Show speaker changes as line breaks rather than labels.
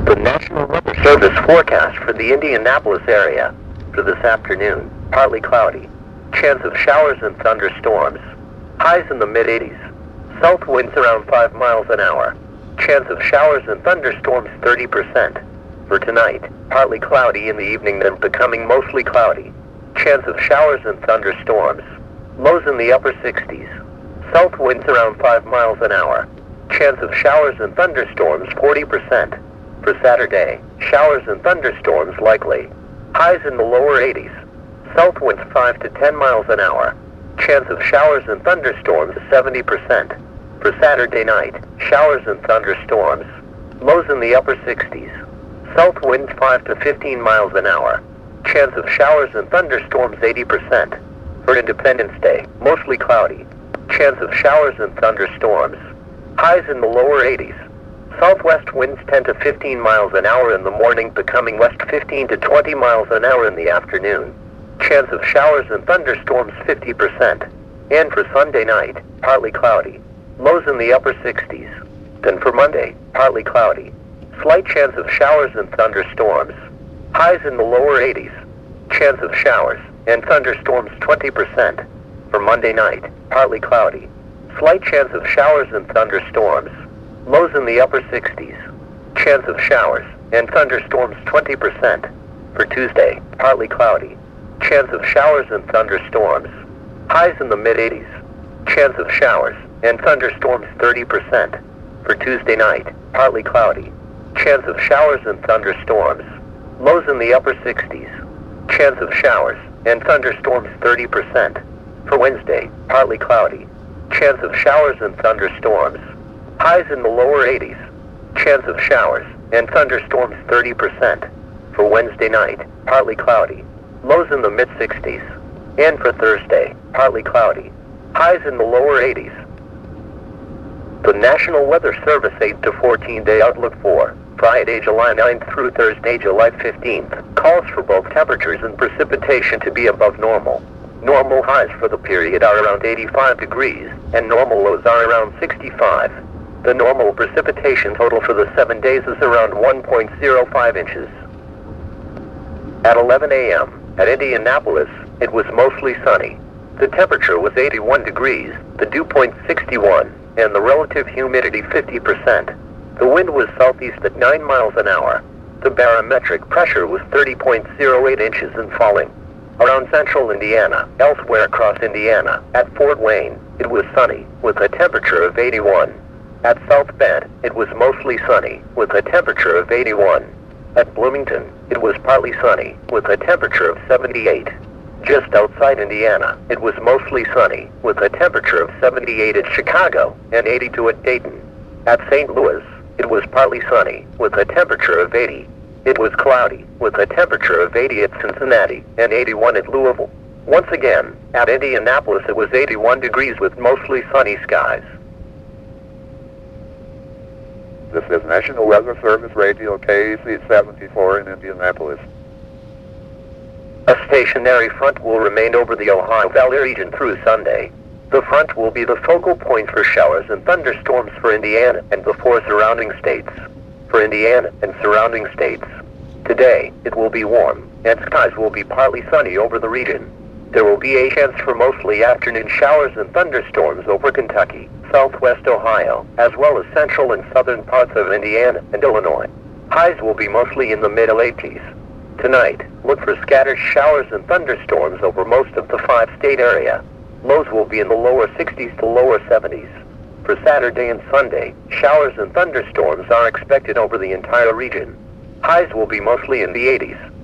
The National Weather Service forecast for the Indianapolis area for this afternoon: partly cloudy, chance of showers and thunderstorms, highs in the mid-80s, south winds around 5 miles an hour, chance of showers and thunderstorms 30%. For tonight, partly cloudy in the evening, then becoming mostly cloudy, chance of showers and thunderstorms, lows in the upper 60s, south winds around 5 miles an hour, chance of showers and thunderstorms 40%. For Saturday, showers and thunderstorms likely, highs in the lower 80s, south winds 5 to 10 miles an hour, chance of showers and thunderstorms 70%. For Saturday night, showers and thunderstorms, lows in the upper 60s, south winds 5 to 15 miles an hour, chance of showers and thunderstorms 80%. For Independence Day, mostly cloudy, chance of showers and thunderstorms, highs in the lower 80s, southwest winds 10 to 15 miles an hour in the morning, becoming west 15 to 20 miles an hour in the afternoon, chance of showers and thunderstorms 50%. And for Sunday night, partly cloudy, lows in the upper 60s. Then for Monday, partly cloudy, slight chance of showers and thunderstorms, highs in the lower 80s, chance of showers and thunderstorms 20%. For Monday night, partly cloudy, slight chance of showers and thunderstorms, lows in the upper 60s, chance of showers and thunderstorms 20%. For Tuesday, partly cloudy, chance of showers and thunderstorms, highs in the mid-80s, chance of showers and thunderstorms 30%. For Tuesday night, partly cloudy, chance of showers and thunderstorms, lows in the upper 60s, chance of showers and thunderstorms 30%. For Wednesday, partly cloudy, chance of showers and thunderstorms, highs in the lower 80s, chance of showers and thunderstorms 30%. For Wednesday night, partly cloudy, lows in the mid-60s. And for Thursday, partly cloudy, highs in the lower 80s. The National Weather Service 8 to 14-day outlook for Friday, July 9th through Thursday, July 15th, calls for both temperatures and precipitation to be above normal. Normal highs for the period are around 85 degrees, and normal lows are around 65. The normal precipitation total for the 7 days is around 1.05 inches. At 11 a.m., at Indianapolis, it was mostly sunny. The temperature was 81 degrees, the dew point 61, and the relative humidity 50%. The wind was southeast at 9 miles an hour. The barometric pressure was 30.08 inches and falling. Around central Indiana, elsewhere across Indiana, at Fort Wayne, it was sunny, with a temperature of 81. At South Bend, it was mostly sunny, with a temperature of 81. At Bloomington, it was partly sunny, with a temperature of 78. Just outside Indiana, it was mostly sunny, with a temperature of 78 at Chicago and 82 at Dayton. At St. Louis, it was partly sunny, with a temperature of 80. It was cloudy, with a temperature of 80 at Cincinnati and 81 at Louisville. Once again, at Indianapolis it was 81 degrees with mostly sunny skies.
This is National Weather Service Radio KAC-74 in Indianapolis.
A stationary front will remain over the Ohio Valley region through Sunday. The front will be the focal point for showers and thunderstorms for Indiana and the 4 surrounding states. For Indiana and surrounding states, today it will be warm, and skies will be partly sunny over the region. There will be a chance for mostly afternoon showers and thunderstorms over Kentucky, southwest Ohio, as well as central and southern parts of Indiana and Illinois. Highs will be mostly in the mid-80s. Tonight, look for scattered showers and thunderstorms over most of the 5-state area. Lows will be in the lower 60s to lower 70s. For Saturday and Sunday, showers and thunderstorms are expected over the entire region. Highs will be mostly in the 80s.